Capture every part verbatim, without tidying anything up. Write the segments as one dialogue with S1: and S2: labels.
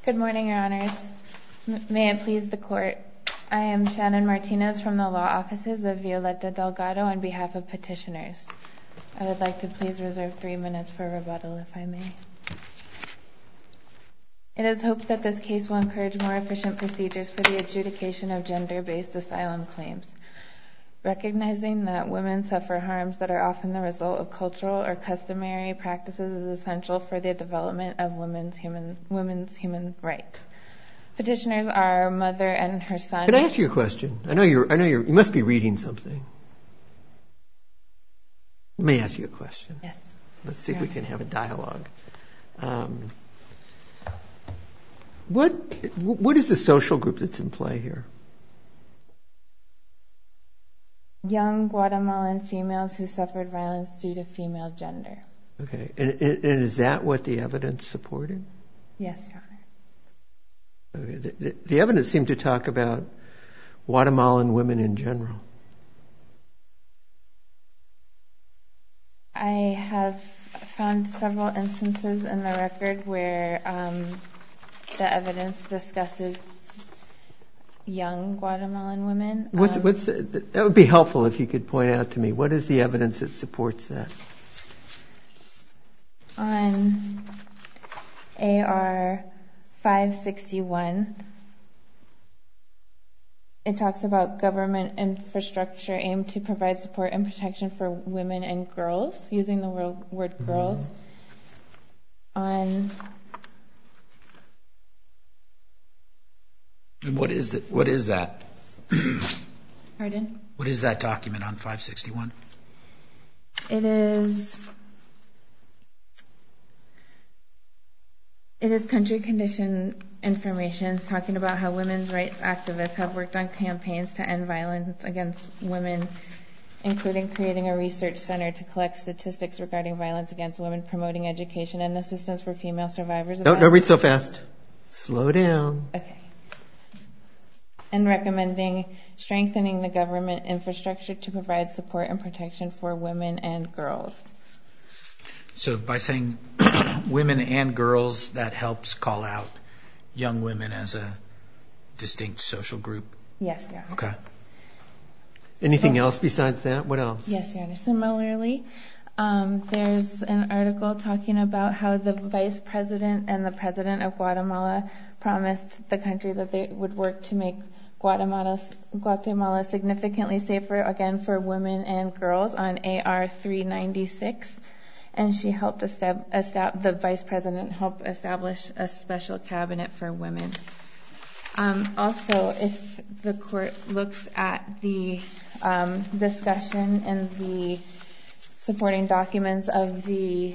S1: Good morning, Your Honors. M- may it please the Court. I am Shannon Martinez from the law offices of Violeta Delgado on behalf of petitioners. I would like to please reserve three minutes for rebuttal, if I may. It is hoped that this case will encourage more efficient procedures for the adjudication of gender-based asylum claims. Recognizing that women suffer harms that are often the result of cultural or customary practices is essential for the development of women's human women's human rights. Petitioners are a mother and her son.
S2: Can I ask you a question? I know you're. I know you're. You must be reading something. Let me ask you a question.
S1: Yes.
S2: Let's see if we can have a dialogue. Um, what What is the social group that's in play here?
S1: Young Guatemalan females who suffered violence due to female gender.
S2: Okay. And, and, and is that what the evidence supported?
S1: Yes, Your Honor.
S2: Okay. The, the, the evidence seemed to talk about Guatemalan women in general.
S1: I have found several instances in the record where um, the evidence discusses young Guatemalan women.
S2: What's,
S1: um,
S2: what's that would be helpful if you could point out to me. What is the evidence that supports that?
S1: On A R five sixty-one, it talks about government infrastructure aimed to provide support and protection for women and girls, using the word, word girls. Mm-hmm. On
S3: And what is that? What is that?
S1: Pardon?
S3: What is that document on five sixty-one?
S1: It is it is country condition information talking about how women's rights activists have worked on campaigns to end violence against women, including creating a research center to collect statistics regarding violence against women, promoting education and assistance for female survivors of
S2: Don't,
S1: violence.
S2: don't read so fast. Slow down.
S1: Okay. And recommending strengthening the government infrastructure to provide support and protection for women and girls.
S3: So by saying women and girls, that helps call out young women as a distinct social group?
S1: Yes, Your Honor.
S3: Okay.
S2: Anything else besides that? What else?
S1: Yes, Your Honor. Similarly, um, there's an article talking about how the vice president and the president of Guatemala promised the country that they would work to make Guatemala, Guatemala significantly safer again for women and girls on A R three ninety-six. And she helped establish, the vice president helped establish a special cabinet for women. Um, also, if the court looks at the um, discussion and the supporting documents of the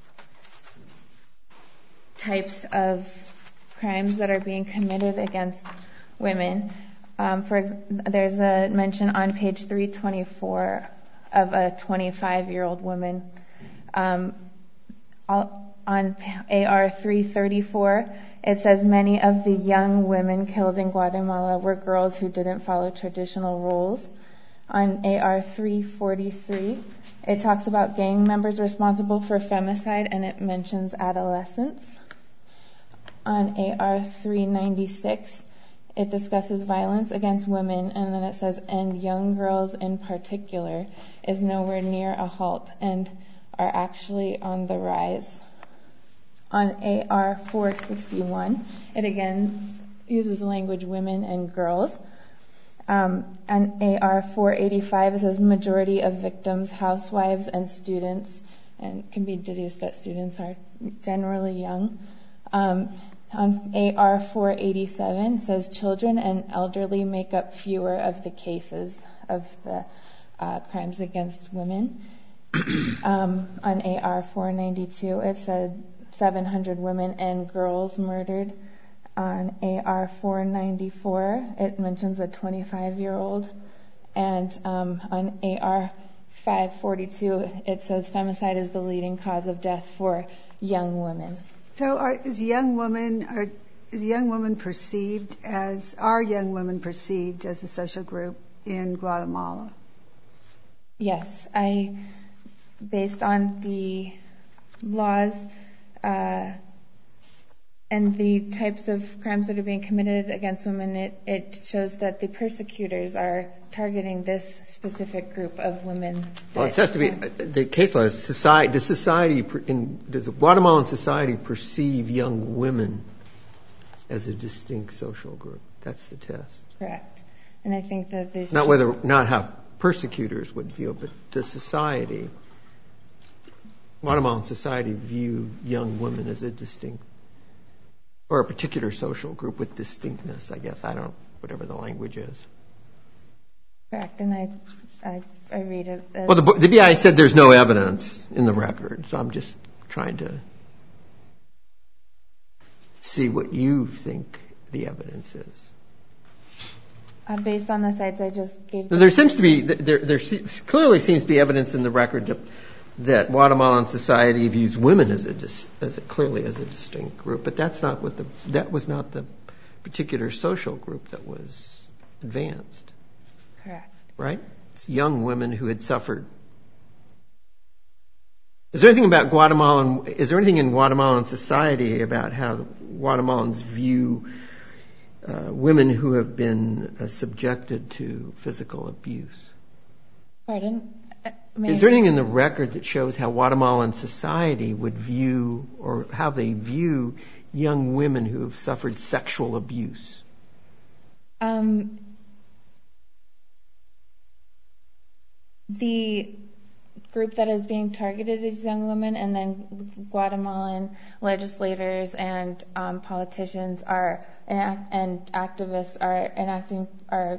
S1: types of crimes that are being committed against women, um, for ex- there's a mention on page three twenty-four of a twenty-five-year-old woman. Um, on A R three thirty-four, it says many of the young women killed in Guatemala were girls who didn't follow traditional roles. On A R three forty-three, it talks about gang members responsible for femicide, and it mentions adolescents. On A R three ninety-six, it discusses violence against women, and then it says, and young girls in particular, is nowhere near a halt and are actually on the rise. On A R four sixty-one, it again uses the language women and girls. Um, on A R four eighty-five, it says majority of victims, housewives and students, and can be deduced that students are generally young. Um, on A R four eighty-seven, it says children and elderly make up fewer of the cases of the uh, crimes against women. Um, on A R four ninety-two, it said seven hundred women and girls murdered. On A R four ninety-four, it mentions a twenty-five-year-old. And um, on A R five forty-two, it says femicide is the leading cause of death for young women.
S4: So are, is young woman, are, is young woman perceived as, are young women perceived as a social group in Guatemala?
S1: Yes, I... Based on the laws uh, and the types of crimes that are being committed against women, it, it shows that the persecutors are targeting this specific group of women.
S2: Well, it has to be, the case law is society, does society, in, does the Guatemalan society perceive young women as a distinct social group? That's the test.
S1: Correct. And I think that this...
S2: Not whether, not how persecutors would view it, but does society, Guatemalan society view young women as a distinct, or a particular social group with distinctness, I guess. I don't, whatever the language is.
S1: Correct, and I, I, I read it as...
S2: Well, the, the B I said there's no evidence in the record, so I'm just trying to see what you think the evidence is.
S1: Uh, based on the sites I just gave...
S2: There seems to be, there, there clearly seems to be evidence in the record that, that Guatemalan society views women as a, as a, clearly as a distinct group, but that's not what the, that was not the particular social group that was advanced.
S1: Correct.
S2: Right? It's young women who had suffered. Is there anything about Guatemalan, is there anything in Guatemalan society about how Guatemalans view uh, women who have been uh, subjected to physical abuse?
S1: Pardon?
S2: Is there anything in the record that shows how Guatemalan society would view, or how they view young women who have suffered sexual abuse?
S1: Um, the group that is being targeted is young women, and then Guatemalan legislators and um, politicians are enact- and activists are enacting, are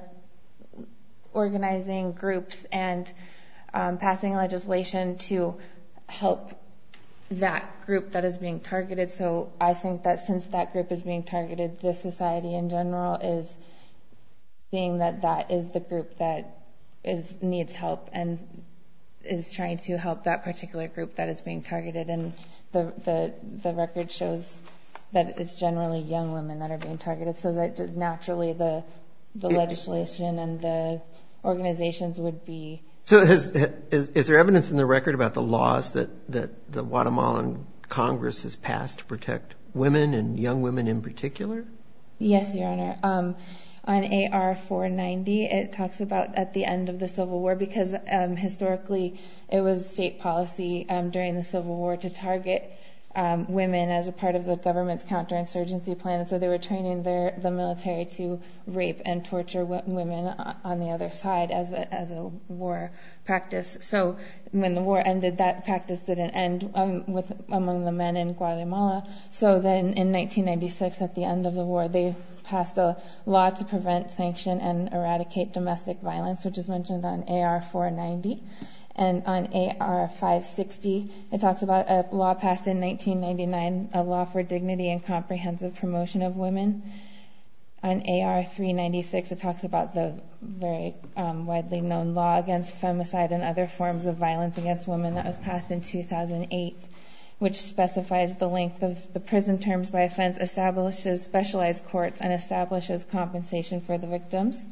S1: organizing groups and um, passing legislation to help that group that is being targeted. So I think that since that group is being targeted, this society in general is seeing that that is the group that is needs help and is trying to help that particular group that is being targeted. And the the, the record shows that it's generally young women that are being targeted, so that naturally the the legislation and the organizations would be...
S2: So has, is, is there evidence in the record about the laws that, that the Guatemalan Congress has passed to protect women and young women in particular?
S1: Yes, Your Honor. Um, on A R four ninety, it talks about at the end of the Civil War, because um, historically it was state policy um, during the Civil War to target um, women as a part of the government's counterinsurgency plan. And so they were training their, the military to rape and torture w- women on the other side as a, as a war practice. So when the war ended, that practice didn't end um, with among the men in Guatemala. So then in nineteen ninety-six, at the end of the war, they passed a law to prevent, sanction, and eradicate domestic violence, which is mentioned on A R four ninety. And on A R five sixty, it talks about a law passed in nineteen ninety-nine, a law for dignity and comprehensive promotion of women. On A R three ninety-six, it talks about the very um, widely known law against femicide and other forms of violence against women that was passed in two thousand eight, which specifies the length of the prison terms by offense, establishes specialized courts, and establishes compensation for the victims.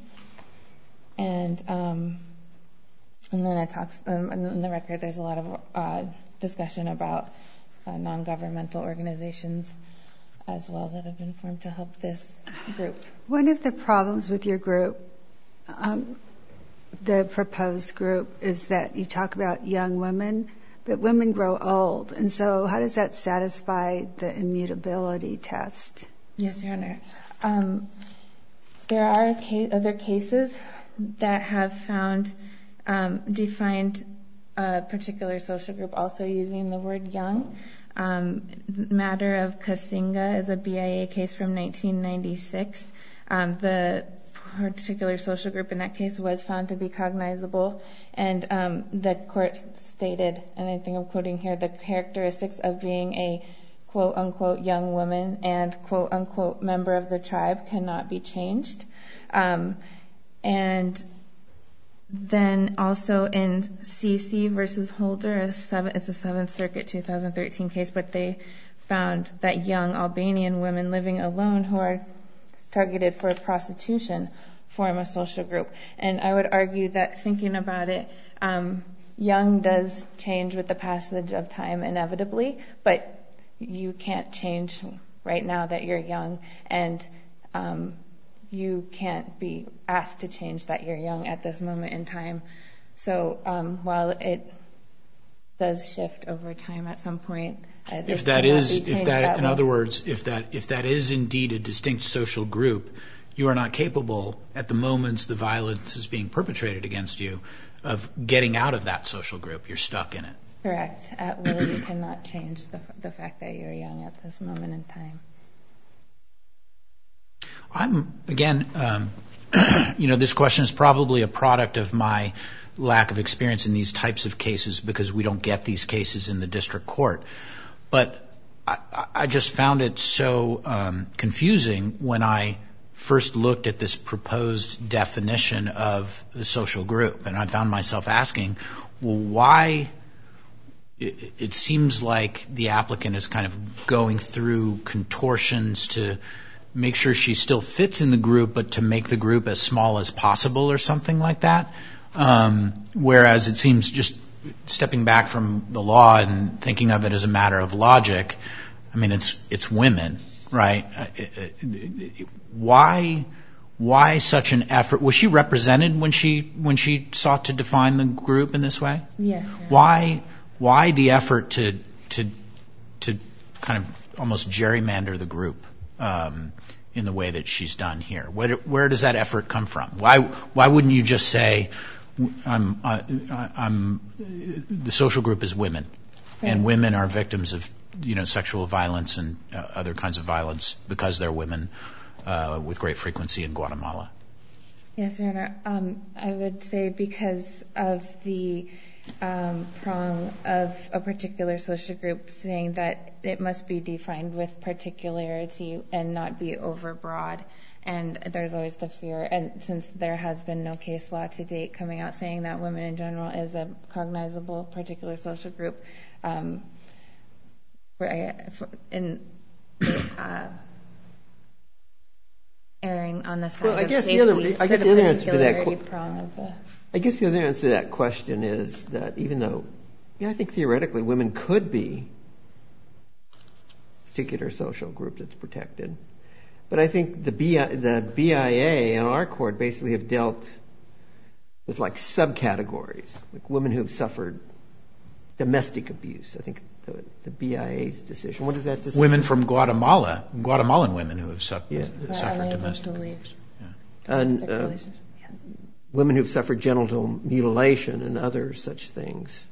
S1: And um, and then it talks, um, in the record, there's a lot of uh, discussion about uh, non-governmental organizations as well that have been formed to help this group.
S4: One of the problems with your group, um, the proposed group, is that you talk about young women, but women grow old. And so how does that satisfy the immutability test?
S1: Yes, Your Honor. Um, there are ca- other cases that have found, um, defined a particular social group also using the word young. Um, matter of Kasinga is a B I A case from nineteen ninety-six. Um, the particular social group in that case was found to be cognizable, and um, the court stated, and I think I'm quoting here, the characteristics of being a quote-unquote young woman and quote-unquote member of the tribe cannot be changed. Um, and then also in C C versus Holder, a seven, it's a Seventh Circuit two thousand thirteen case, but they found that young Albanian women living alone who are targeted for prostitution form a social group. And I would argue that, thinking about it, um, young does change with the passage of time inevitably, but you can't change right now that you're young, and um, you can't be asked to change that you're young at this moment in time. So um, while it does shift over time at some point, uh,
S3: if
S1: it
S3: that
S1: cannot
S3: is,
S1: be
S3: if
S1: changed
S3: that,
S1: that
S3: in
S1: way.
S3: other words, if that if that is indeed a distinct social group, you are not capable at the moments the violence is being perpetrated against you of getting out of that social group. You're stuck in it.
S1: Correct. At will, you cannot change the the fact that you're young at this moment in time.
S3: I'm, again, um, you know, this question is probably a product of my lack of experience in these types of cases because we don't get these cases in the district court. But I, I just found it so um, confusing when I first looked at this proposed definition of the social group. And I found myself asking, well, why... It, it seems like the applicant is kind of going through contortions to make sure she still fits in the group, but to make the group as small as possible or something like that. Um, whereas it seems, just stepping back from the law and thinking of it as a matter of logic, I mean, it's it's women, right? Why why such an effort? Was she represented when she when she sought to define the group in this way?
S1: Yes, sir.
S3: Why why the effort to to to kind of almost gerrymander the group um, in the way that she's done here? Where, where does that effort come from? Why why wouldn't you just say, I'm, uh, I'm the social group is women, right, and women are victims of, you know, sexual violence and uh, other kinds of violence because they're women uh, with great frequency in Guatemala?
S1: Yes, Your Honor. Um, I would say because of the um, prong of a particular social group, saying that it must be defined with particularity and not be overbroad. And there's always the fear, and since there has been no case law to date coming out saying that women in general is a cognizable particular social group, um, in uh, erring on the side
S2: well, I
S1: of
S2: guess
S1: safety
S2: the other, I guess
S1: for
S2: the
S1: the
S2: other answer to that
S1: particularity prong of the...
S2: I guess the other answer to that question is that even though, yeah, I think theoretically women could be a particular social group that's protected, but I think the B I, the B I A and our court basically have dealt with like subcategories, like women who have suffered domestic abuse. I think the, the B I A's decision. What is that decision?
S3: Women from Guatemala, Guatemalan women who have su-
S2: yeah.
S3: suffered domestic abuse.
S2: Yeah. And, uh, women who've suffered genital mutilation and other such things.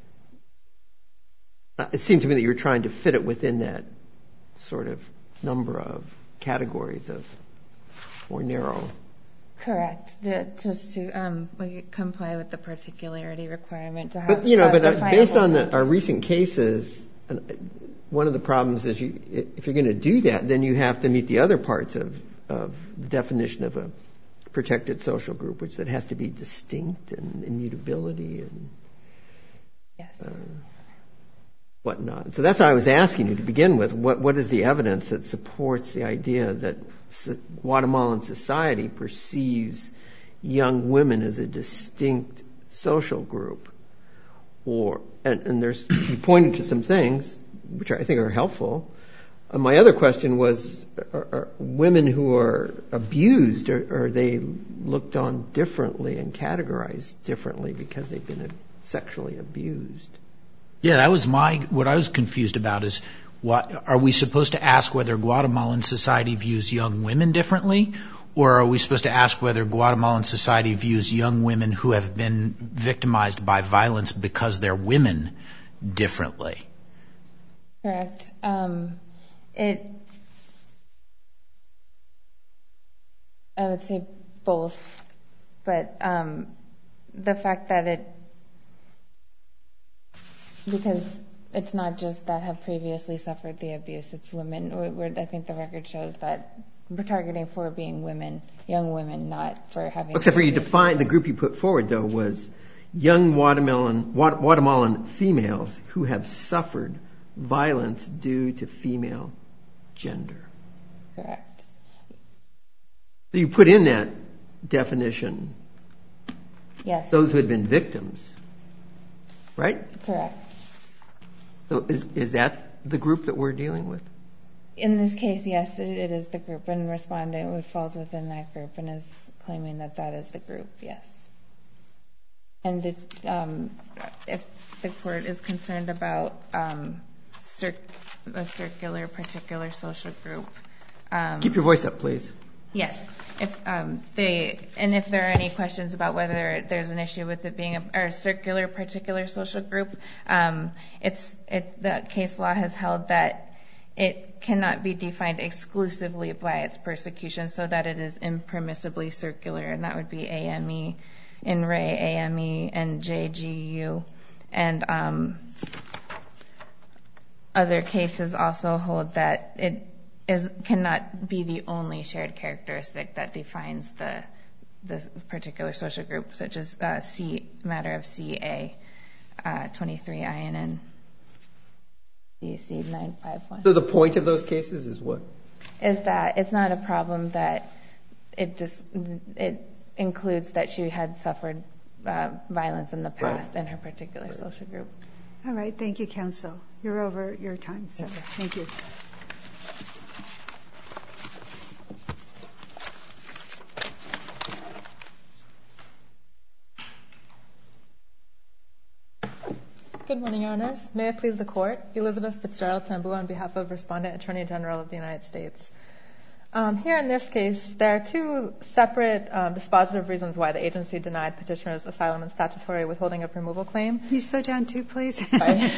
S2: Uh, it seemed to me that you were trying to fit it within that sort of number of categories of more narrow.
S1: Correct. The, just to um, comply with the particularity requirement to have.
S2: But you know,
S1: uh,
S2: but uh, based on the,
S1: boundaries.
S2: our recent cases, uh, one of the problems is you, if you're going to do that, then you have to meet the other parts of of the definition of a protected social group, which that has to be distinct and immutability and
S1: yes. uh,
S2: whatnot. So that's why I was asking you to begin with. What what is the evidence that supports the idea that Guatemalan society perceives young women as a distinct social group? Or and, and there's you pointed to some things which I think are helpful. Uh, my other question was, are, are women who are abused, are, are they looked on differently and categorized differently because they've been sexually abused?
S3: Yeah, that was my, what I was confused about is, what, are we supposed to ask whether Guatemalan society views young women differently? Or are we supposed to ask whether Guatemalan society views young women who have been victimized by violence because they're women differently?
S1: Correct. Um, It, I would say both, but um, the fact that it, because it's not just that have previously suffered the abuse, it's women. We're, I think the record shows that we're targeting for being women, young women, not for having.
S2: Except for you define the group you put forward though was young Guatemalan Guatemalan females who have suffered violence due to female gender.
S1: Correct.
S2: So you put in that definition.
S1: Yes.
S2: Those who had been victims, right?
S1: Correct.
S2: So is is that the group that we're dealing with?
S1: In this case, yes, it, it is the group, and respondent falls within that group and is claiming that that is the group, yes. And it, um, if the court is concerned about um, cir a circular, particular social group. Um,
S2: Keep your voice up, please.
S1: Yes. If um, they, and if there are any questions about whether there's an issue with it being a, or a circular, particular social group, um, it's it, the case law has held that it cannot be defined exclusively by its persecution, so that it is impermissibly circular, and that would be A M E, in Ray, A M E, and J G U, and um, other cases also hold that it is cannot be the only shared characteristic that defines the the particular social group, such as uh, C matter of C A uh, twenty-three I N N D C nine five one.
S2: So the point of those cases is what?
S1: Is that it's not a problem that it just it includes that she had suffered uh, violence in the past right. in her particular right. social group.
S4: All right, thank you, counsel. You're over your time, so okay. Thank you.
S5: Good morning, Your Honors. May it please the Court. Elizabeth Fitzgerald Sambu on behalf of Respondent Attorney General of the United States. Um, here in this case, there are two separate um, dispositive reasons why the agency denied petitioner's asylum and statutory withholding of removal claim.
S4: Can you slow down too, please?
S5: Right.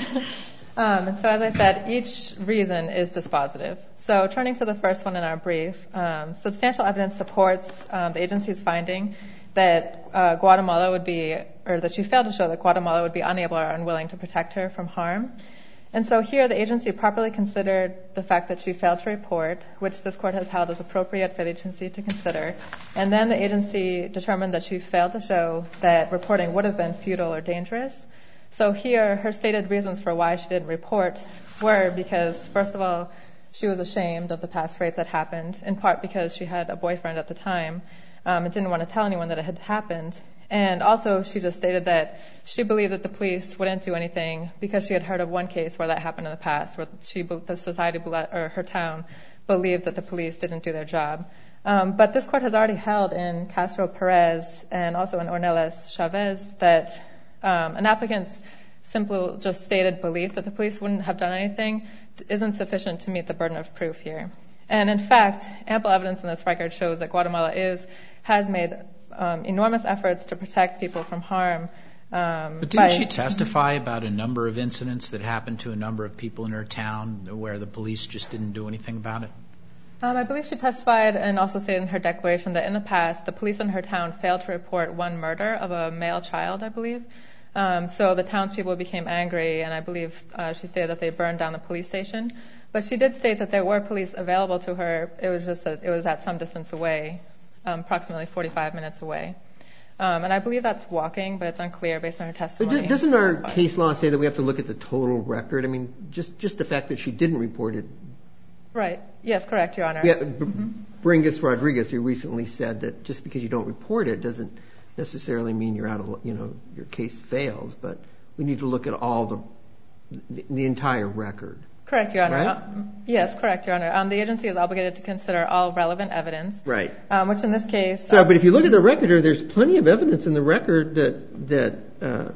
S5: um, and so as I said, each reason is dispositive. So turning to the first one in our brief, um, substantial evidence supports um, the agency's finding that uh, Guatemala would be, or that she failed to show that Guatemala would be unable or unwilling to protect her from harm. And so here the agency properly considered the fact that she failed to report, which this court has held as appropriate for the agency to consider. And then the agency determined that she failed to show that reporting would have been futile or dangerous. So here her stated reasons for why she didn't report were because, first of all, she was ashamed of the past rape that happened, in part because she had a boyfriend at the time. Um, and didn't want to tell anyone that it had happened. And also she just stated that she believed that the police wouldn't do anything because she had heard of one case where that happened in the past, where she, the society or her town believed that the police didn't do their job. Um, but this court has already held in Castro Perez and also in Ornelas Chavez that um, an applicant's simple just stated belief that the police wouldn't have done anything isn't sufficient to meet the burden of proof here. And in fact, ample evidence in this record shows that Guatemala is has made um, enormous efforts to protect people from harm. Um,
S3: but didn't she testify about a number of incidents that happened to a number of people in her town where the police just didn't do anything about it?
S5: Um, I believe she testified and also stated in her declaration that in the past, the police in her town failed to report one murder of a male child, I believe. Um, so the townspeople became angry, and I believe uh, she stated that they burned down the police station. But she did state that there were police available to her. It was just that it was at some distance away, um, approximately forty-five minutes away. Um, and I believe that's walking, but it's unclear based on her testimony.
S2: But doesn't our case law say that we have to look at the total record? I mean, just, just the fact that she didn't report it.
S5: Right. Yes, correct, Your Honor.
S2: Yeah, mm-hmm. Bringus Rodriguez, you recently said that just because you don't report it doesn't necessarily mean you're out of, you know, your case fails, but we need to look at all the, the, the entire record.
S5: Correct, Your Honor.
S2: Right?
S5: Um, yes, correct, Your Honor. Um, the agency is obligated to consider all relevant evidence.
S2: Right.
S5: Um, which in this case...
S2: So, um, but if you look at the record, there's plenty of evidence in the record that, that uh,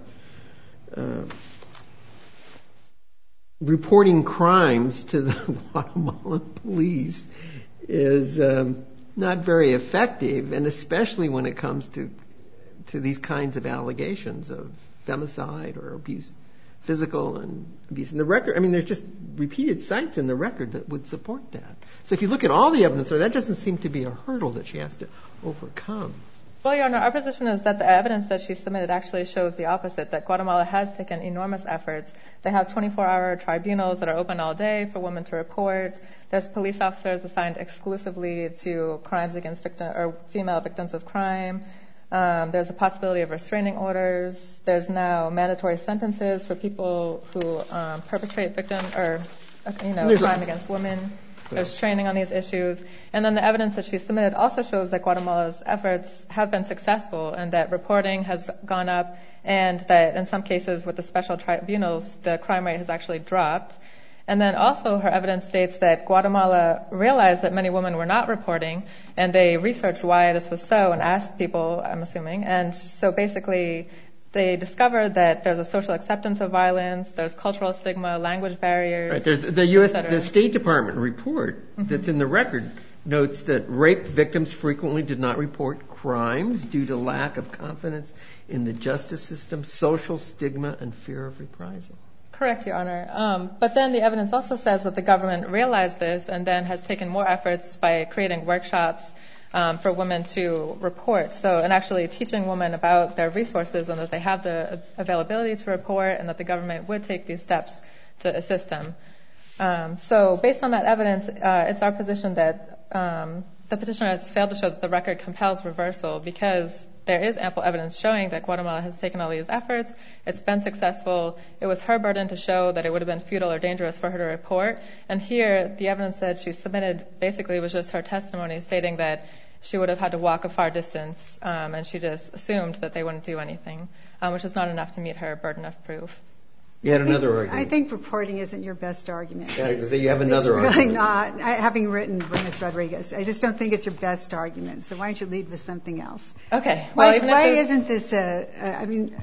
S2: uh, reporting crimes to the Guatemalan police is um, not very effective, and especially when it comes to to these kinds of allegations of femicide or abuse, physical and abuse. In the record, I mean, there's just repeated cites in the record that would support that. So if you look at all the evidence, that doesn't seem to be a hurdle that she has to overcome.
S5: Well, Your Honor, our position is that the evidence that she submitted actually shows the opposite, that Guatemala has taken enormous efforts. They have twenty-four hour tribunals that are open all day for women to report. There's police officers assigned exclusively to crimes against victim or female victims of crime. Um, there's a possibility of restraining orders. There's now mandatory sentences for people who um, perpetrate victim or you know crime against women. There's training on these issues. And then the evidence that she submitted also shows that Guatemala's efforts have been successful and that reporting has gone up and that in some cases with the special tribunals, the crime rate has actually dropped. And then also her evidence states that Guatemala realized that many women were not reporting, and they researched why this was so and asked people, I'm assuming. And so basically they discovered that there's a social acceptance of violence, there's cultural stigma, language barriers.
S2: Right. There's the U S the State Department report mm-hmm. that's in the record notes that rape victims frequently did not report crimes due to lack of confidence in the justice system, social stigma, and fear of reprisal.
S5: Correct, Your Honor. Um, but then the evidence also says that the government realized this and then has taken more efforts by creating workshops um, for women to report. So, and actually teaching women about their resources and that they have the availability to report and that the government would take these steps to assist them. Um, so based on that evidence, uh, it's our position that um, the petitioner has failed to show that the record compels reversal because there is ample evidence showing that Guatemala has taken all these efforts. It's been successful. It was her burden to show that it would have been futile or dangerous for her to report. And here, the evidence that she submitted basically was just her testimony stating that she would have had to walk a far distance, um, and she just assumed that they wouldn't do anything, um, which is not enough to meet her burden of proof.
S2: You had another argument.
S4: I think reporting isn't your best argument.
S2: Yeah, so you have another
S4: it's
S2: argument.
S4: Really not. I, having written Buenos Rodriguez, I just don't think it's your best argument. So why don't you lead with something else?
S5: Okay.
S4: Why,
S5: well,
S4: why isn't this a, a? I mean,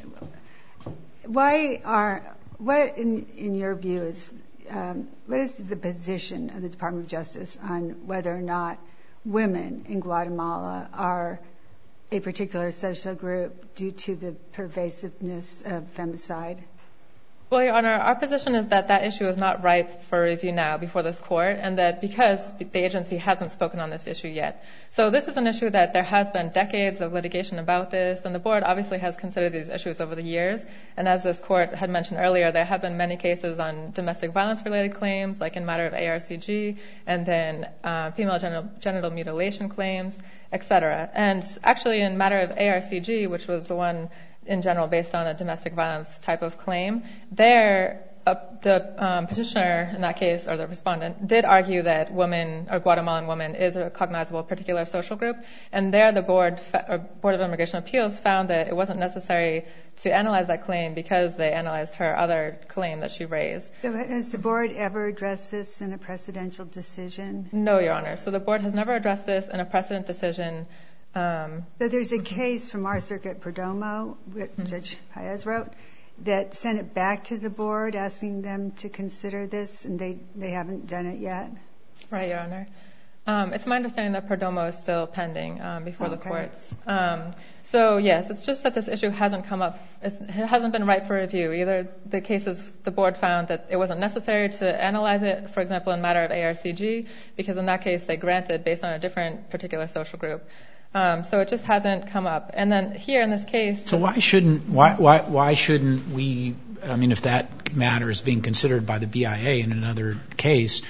S4: why are what in in your view is um, what is the position of the Department of Justice on whether or not women in Guatemala are a particular social group due to the pervasiveness of femicide?
S5: Well, Your Honor, our position is that that issue is not ripe for review now before this court, and that because the agency hasn't spoken on this issue yet. So this is an issue that there has been decades of litigation about this, and the board obviously has considered these issues over the years. And as this court had mentioned earlier, there have been many cases on domestic violence-related claims, like in matter of A R C G, and then uh, female genital, genital mutilation claims, et cetera. And actually in matter of A R C G, which was the one in general based on a domestic violence type of claim, there uh, the um, petitioner in that case, or the respondent, did argue that women, or Guatemalan women, is a cognizable particular social group. And there the board, or Board of Immigration Appeals found that it wasn't necessary to analyze that claim because they analyzed her other claim that she raised.
S4: So has the board ever addressed this in a precedential decision?
S5: No, Your Honor. So the board has never addressed this in a precedent decision. Um,
S4: so there's a case from our circuit, Perdomo, that mm-hmm. Judge Paez wrote, that sent it back to the board asking them to consider this, and they, they haven't done it yet?
S5: Right, Your Honor. Um, it's my understanding that Perdomo is still pending um, before okay. the courts. Um, so, yes, it's just that this issue hasn't come up. It's, it hasn't been ripe for review. Either the cases the board found that it wasn't necessary to analyze it, for example, in matter of A R C G, because in that case they granted based on a different particular social group. Um, so it just hasn't come up. And then here in this case...
S3: So why shouldn't why why why shouldn't we, I mean, if that matter is being considered by the B I A in another case,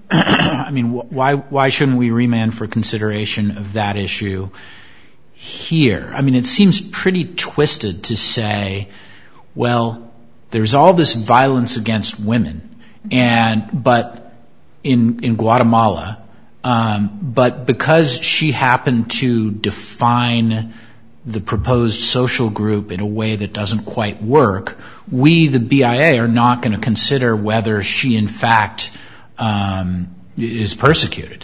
S3: I mean, why why shouldn't we remand for consideration of that issue here? I mean, it seems pretty twisted to say, well, there's all this violence against women, and but in in Guatemala... Um, but because she happened to define the proposed social group in a way that doesn't quite work, we, the B I A, are not going to consider whether she, in fact, um, is persecuted,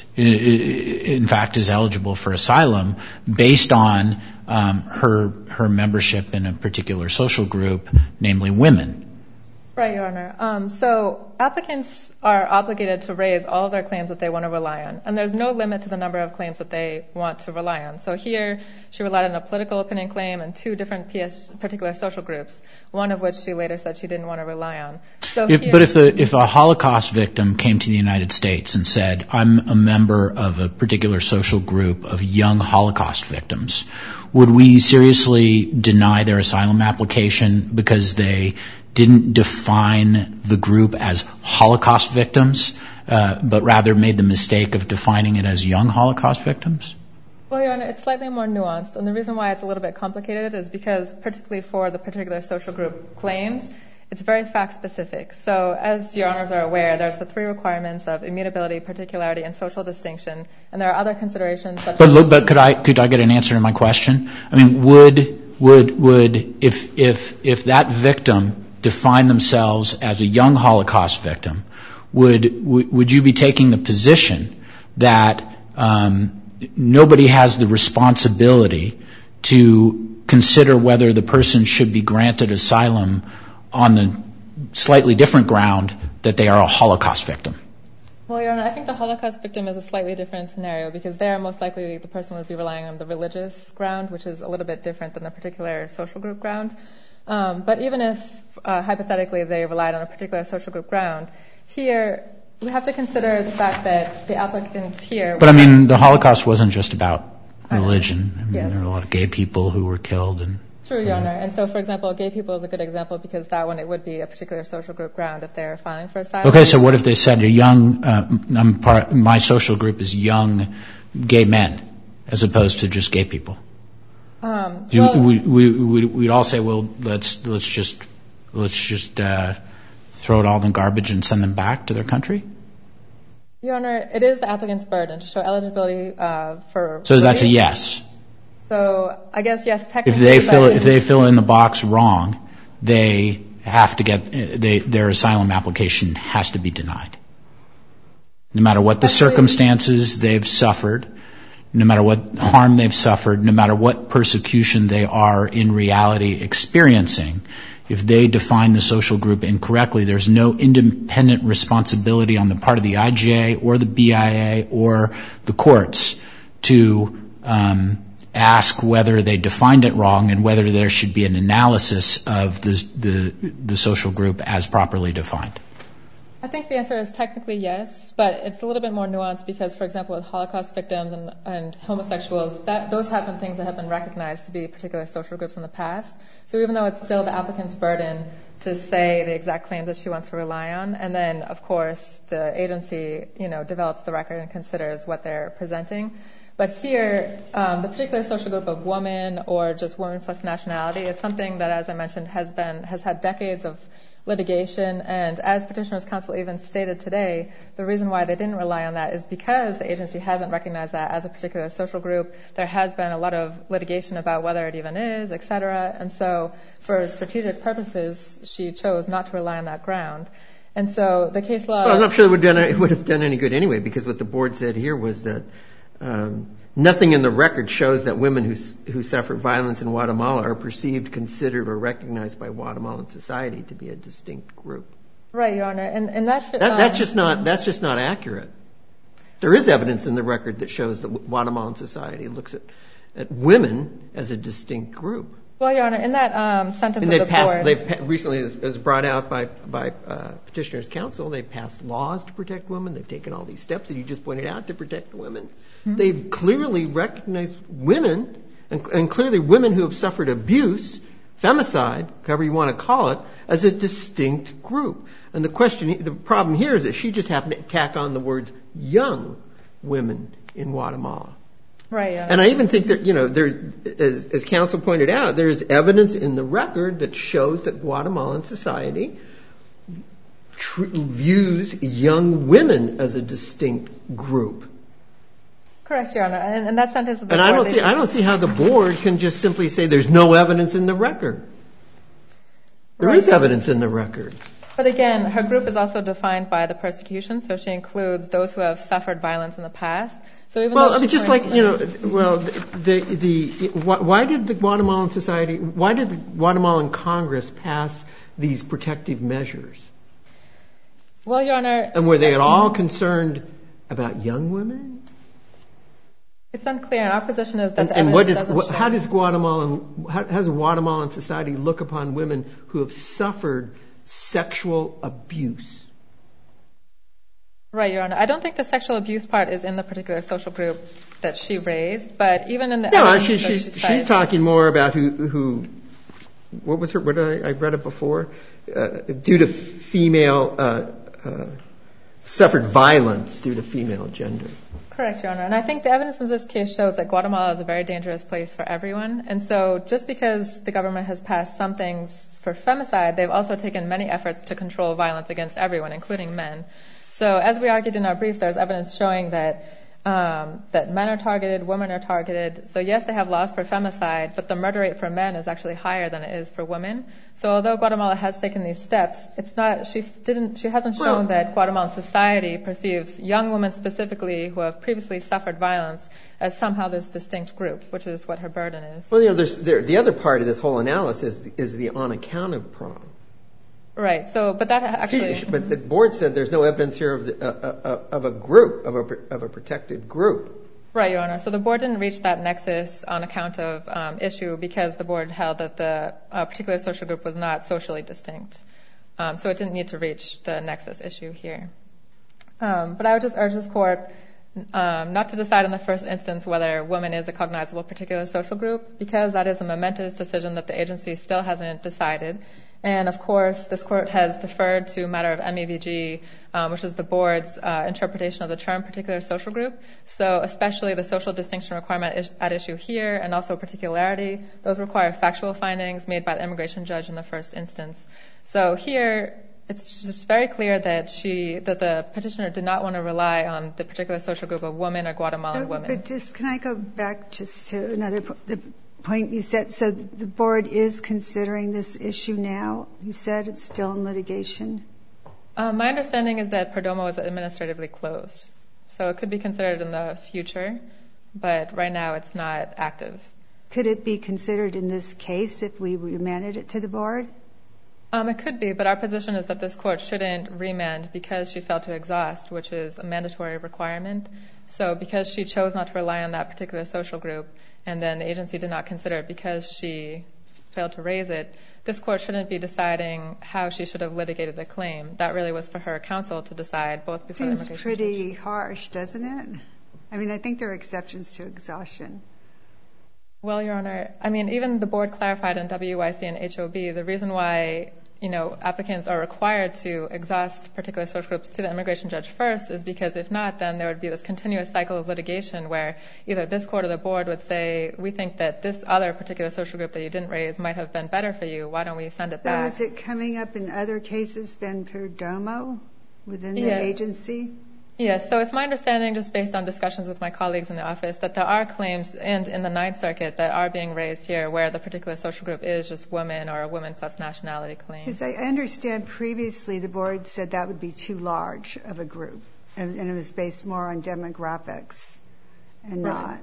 S3: in fact, is eligible for asylum based on um, her her membership in a particular social group, namely women.
S5: Right, Your Honor. Um, so applicants are obligated to raise all of their claims that they want to rely on, and there's no limit to the number of claims that they want to rely on. So here, she relied on a political opinion claim and two different P S, particular social groups, one of which she later said she didn't want to rely on. So
S3: if,
S5: here,
S3: but if the if a Holocaust victim came to the United States and said, I'm a member of a particular social group of young Holocaust victims, would we seriously deny their asylum application because they didn't define the group as Holocaust victims, uh, but rather made the mistake of defining it as young Holocaust victims?
S5: Well, Your Honor, it's slightly more nuanced, and the reason why it's a little bit complicated is because, particularly for the particular social group claims, it's very fact-specific. So, as Your Honors are aware, there's the three requirements of immutability, particularity, and social distinction, and there are other considerations such
S3: but,
S5: as...
S3: But could I could I get an answer to my question? I mean, would would would if if if that victim defined themselves as a young Holocaust victim, would would you be taking the position that um, nobody has the responsibility to consider whether the person should be granted asylum on the slightly different ground that they are a Holocaust victim?
S5: Well, Your Honor, I think the Holocaust victim is a slightly different scenario because there most likely the person would be relying on the religious ground, which is a little bit different than the particular social group ground. Um, but even if uh, hypothetically they relied on a particular social group ground, here we have to consider the fact that the applicants here...
S3: But I mean, the Holocaust wasn't just about religion. I mean,
S5: yes.
S3: there were a lot of gay people who were killed. And
S5: True, Your Honor. And so, for example, gay people is a good example because that one, it would be a particular social group ground if they're filing for asylum.
S3: Okay, so what if they said a young, uh, I'm part, my social group is young gay men as opposed to just gay people?
S5: Um,
S3: Do,
S5: well,
S3: we, we, we, we'd all say, well, let's let's just let's just uh, throw it all in garbage and send them back to their country?
S5: Your Honor, it is the applicant's burden to show eligibility uh, for...
S3: So that's a yes.
S5: So I guess yes, technically.
S3: If they fill if they fill in the box wrong, they have to get they, their asylum application has to be denied. No matter what the circumstances they've suffered, no matter what harm they've suffered, no matter what persecution they are in reality experiencing, if they define the social group incorrectly, there's no independent responsibility on the part of the I J A or the B I A or the courts to um, ask whether they defined it wrong and whether there should be an analysis of the, the, the social group as properly defined.
S5: I think the answer is technically yes, but it's a little bit more nuanced because, for example, with Holocaust victims and, and homosexuals, that, those have been things that have been recognized to be particular social groups in the past. So even though it's still the applicant's burden to say the exact claims that she wants to rely on, and then, of course, the agency, you know, develops the record and considers what they're presenting. But here, um, the particular social group of woman or just woman plus nationality is something that, as I mentioned, has been has had decades of litigation. And as Petitioner's Counsel even stated today, the reason why they didn't rely on that is because the agency hasn't recognized that as a particular social group. There has been a lot of litigation about whether it even is, et cetera. And so for strategic purposes, she chose not to rely on that ground. And so the case law...
S2: Well, I'm not sure it would, done, it would have done any good anyway, because what the board said here was that um, nothing in the record shows that women who who suffered violence in Guatemala are perceived, considered, or recognized by Guatemalan society to be a distinct group.
S5: Right, Your Honor, and and that,
S2: that
S5: um,
S2: that's just not that's just not accurate. There is evidence in the record that shows that Guatemalan society looks at at women as a distinct group.
S5: Well, Your Honor, in that um, sentence
S2: and
S5: of
S2: they've
S5: the
S2: passed,
S5: board...
S2: They've pa- recently, as, as brought out by, by uh, Petitioner's Counsel, they've passed laws to protect women. They've taken all these steps that you just pointed out to protect women. Mm-hmm. They've clearly recognized women, and, and clearly women who have suffered abuse, femicide, however you want to call it, as a distinct group. And the question, the problem here is that she just happened to tack on the words young women in Guatemala.
S5: Right, yeah.
S2: And I even think that, you know, there, as, as counsel pointed out, there is evidence in the record that shows that Guatemalan society tr- views young women as a distinct group.
S5: Correct, Your Honor. And, and that sentence of the
S2: and
S5: board...
S2: I don't see, I don't see how the board can just simply say there's no evidence in the record. There
S5: right.
S2: is evidence in the record.
S5: But again, her group is also defined by the persecution, so she includes those who have suffered violence in the past. So even
S2: well,
S5: though
S2: I mean, just like, you know, well, the, the, the, why did the Guatemalan society, why did the Guatemalan Congress pass these protective measures?
S5: Well, Your Honor...
S2: And were they at all concerned about young women?
S5: It's unclear, and our position is that
S2: and,
S5: the
S2: and
S5: evidence
S2: what is,
S5: doesn't
S2: what,
S5: show.
S2: how does Guatemalan, how, how does Guatemalan society look upon women who have suffered sexual abuse?
S5: Right, Your Honor. I don't think the sexual abuse part is in the particular social group that she raised, but even in the
S2: no,
S5: evidence
S2: she,
S5: that
S2: she's,
S5: she
S2: she's
S5: cites,
S2: talking more about who, who, what was her, what did I, I read it before, uh, due to female, uh, uh, suffered violence due to female gender.
S5: Correct, Your Honor. And I think the evidence in this case shows that Guatemala is a very dangerous place for everyone. And so just because the government has passed some things for femicide, they've also taken many efforts to control violence against everyone, including men. So as we argued in our brief, there's evidence showing that um, that men are targeted, women are targeted. So yes, they have laws for femicide, but the murder rate for men is actually higher than it is for women. So although Guatemala has taken these steps, it's not, she didn't, she hasn't shown
S2: Well,
S5: that Guatemalan society perceives young women specifically who have previously suffered violence as somehow this distinct group, which is what her burden is.
S2: Well, you know, there's, there, the other part of this whole analysis is, is the on account of prong.
S5: Right. So, but that actually.
S2: She, but the board said there's no evidence here of, the, uh, uh, of a group, of a, of a protected group.
S5: Right, Your Honor. So the board didn't reach that nexus on account of um, issue because the board held that the uh, particular social group was not socially distinct. Um, so it didn't need to reach the nexus issue here. Um, but I would just urge this court um, not to decide in the first instance whether women is a cognizable particular social group, because that is a momentous decision that the agency still hasn't decided. And of course, this court has deferred to a matter of M E V G, um, which is the board's uh, interpretation of the term particular social group. So especially the social distinction requirement is at issue here, and also particularity, those require factual findings made by the immigration judge in the first instance. So here, it's just very clear that she, that the petitioner did not want to rely on the particular social group of women or Guatemalan
S4: But,
S5: women.
S4: but just, can I go back just to another point? The point you said, so the board is considering this issue now? You said it's still in litigation?
S5: Um, my understanding is that Perdomo is administratively closed. So it could be considered in the future, but right now it's not active.
S4: Could it be considered in this case if we remanded it to the board?
S5: Um, it could be, but our position is that this court shouldn't remand because she failed to exhaust, which is a mandatory requirement. So because she chose not to rely on that particular social group, and then the agency did not consider it because she failed to raise it, this court shouldn't be deciding how she should have litigated the claim. That really was for her counsel to decide, both before the
S4: Seems
S5: immigration
S4: pretty
S5: judge.
S4: harsh, doesn't it? I mean, I think there are exceptions to exhaustion.
S5: Well, Your Honor, I mean, even the board clarified in W Y C and H O B the reason why, you know, applicants are required to exhaust particular social groups to the immigration judge first is because if not, then there would be this continuous cycle of litigation where either this court or the board would say, we think that this other particular social group that you didn't raise might have been better for you. Why don't we send it
S4: So
S5: back?
S4: is it coming up in other cases than Perdomo within the
S5: Yeah.
S4: agency?
S5: Yes, so it's my understanding, just based on discussions with my colleagues in the office, that there are claims and in the Ninth Circuit that are being raised here where the particular social group is just women or a women plus nationality claim.
S4: Because I understand previously the board said that would be too large of a group, and, and it was based more on demographics and
S5: Right.
S4: not.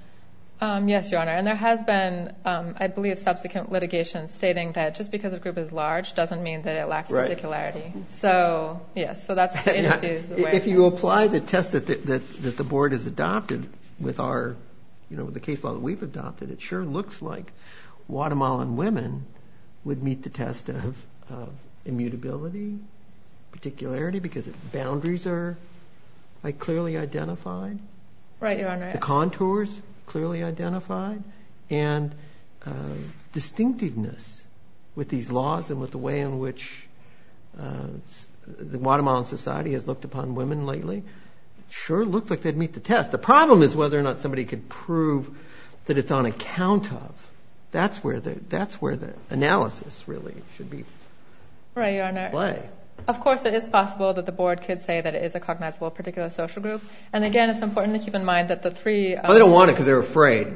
S5: Um, yes, Your Honor, and there has been, um, I believe, subsequent litigation stating that just because a group is large doesn't mean that it lacks
S2: Right.
S5: particularity. So, yes, so that's the agency's way.
S2: If you apply the test that the, that, that the board has adopted with our, you know, the case law that we've adopted, it sure looks like Guatemalan women would meet the test of, of immutability, particularity, because boundaries are like clearly identified.
S5: Right, Your Honor.
S2: The contours clearly identified, and uh, distinctiveness with these laws and with the way in which uh, the Guatemalan society has looked upon women lately. It sure looks like they'd meet the test. The problem is whether or not somebody could prove that it's on account of. That's where the that's where the analysis really should be.
S5: Right, Your Honor.
S2: Play.
S5: Of course, it is possible that the board could say that it is a cognizable particular social group. And again, it's important to keep in mind that the three... Um,
S2: Well, they don't want it because they're afraid.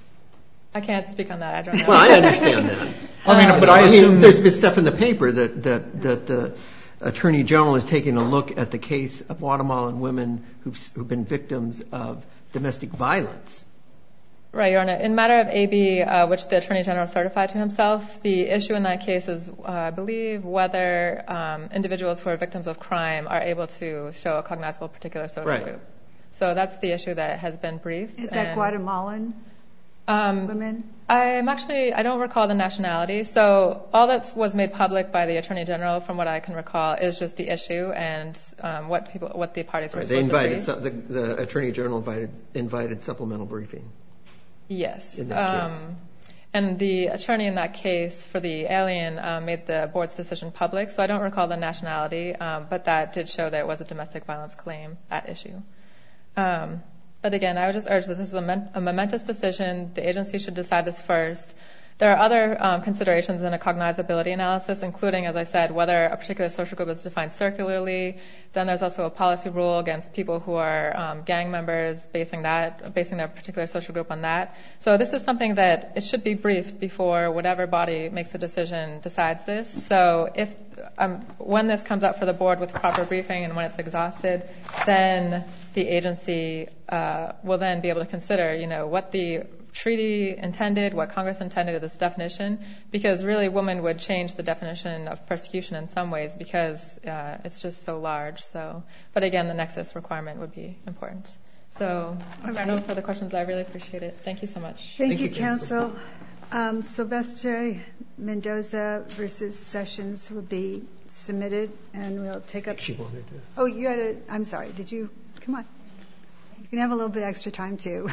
S5: I can't speak on that. I don't know.
S2: Well, I understand that.
S3: I mean, but I
S2: I
S3: assume
S2: mean, there's been stuff in the paper that, that, that the Attorney General is taking a look at the case of Guatemalan women who've, who've been victims of domestic violence.
S5: Right, Your Honor. In matter of A B, uh, which the Attorney General certified to himself, the issue in that case is, uh, I believe, whether um, individuals who are victims of crime are able to show a cognizable particular social
S2: Right.
S5: group. So that's the issue that has been briefed.
S4: Is that
S5: and,
S4: Guatemalan
S5: um,
S4: women?
S5: I'm actually, I don't recall the nationality. So all that was made public by the Attorney General, from what I can recall, is just the issue and um, what people, what the parties were
S2: Right. They
S5: supposed
S2: invited,
S5: to brief.
S2: su- the, the Attorney General invited, invited supplemental briefing.
S5: Yes.
S2: In that case.
S5: Um, and the attorney in that case for the alien um, made the board's decision public, so I don't recall the nationality, um, but that did show that it was a domestic violence claim at issue. Um, but again, I would just urge that this is a, men- a momentous decision. The agency should decide this first. There are other um, considerations in a cognizability analysis, including, as I said, whether a particular social group is defined circularly. Then there's also a policy rule against people who are um, gang members, basing that, basing their particular social group on that. So this is something that it should be briefed before whatever body makes a decision decides this. So if um, when this comes up for the board with proper briefing and when it's exhausted, then the agency uh, will then be able to consider, you know, what the treaty intended, what Congress intended of this definition, because really women would change the definition of persecution in some ways because uh, it's just so large. So, but again, the nexus requirement would be important. So if there are no further questions, I really appreciate it. Thank you so much.
S4: Thank,
S2: Thank
S4: you,
S2: you,
S4: counsel. Um, Silvestre Mendoza versus Sessions will be submitted, and we'll take up.
S2: She wanted to.
S4: Oh, you had a. I'm sorry. Did you? Come on. You can have a little bit extra time too.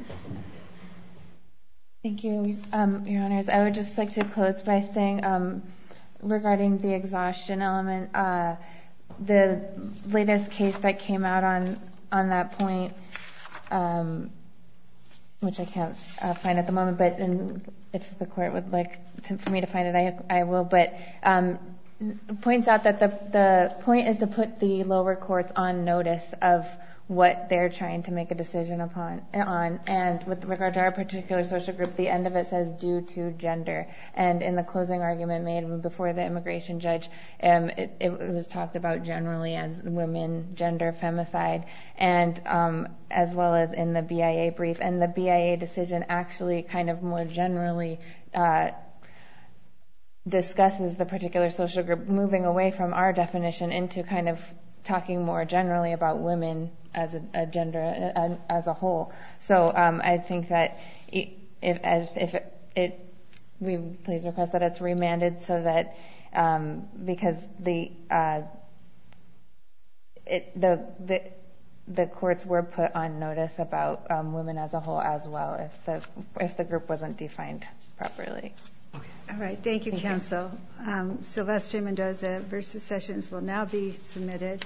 S1: Thank you, um, Your Honors. I would just like to close by saying um, regarding the exhaustion element, uh, the latest case that came out on, on that point, um, which I can't uh, find at the moment, but in, if the court would like to, for me to find it, I, I will, but um, points out that the, the point is to put the lower courts on notice of what they're trying to make a decision upon on, and with regard to our particular social group, the end of it says due to gender. And in the closing argument made before the immigration judge, um, it, it was talked about generally as women, gender, femicide, and um, as well as in the B I A brief. And the B I A decision actually kind of more generally uh, discusses the particular social group, moving away from our definition into kind of talking more generally about women as a, a gender uh, as a whole. So um, I think that if as if it, it we please request that it's remanded so that um, because the uh, it the the the courts were put on notice about um, women as a whole as well if the if the group wasn't defined properly.
S4: Okay. All right. Thank you,
S1: Thank
S4: counsel.
S1: You.
S4: Um, Silvestre Mendoza versus Sessions will now be submitted.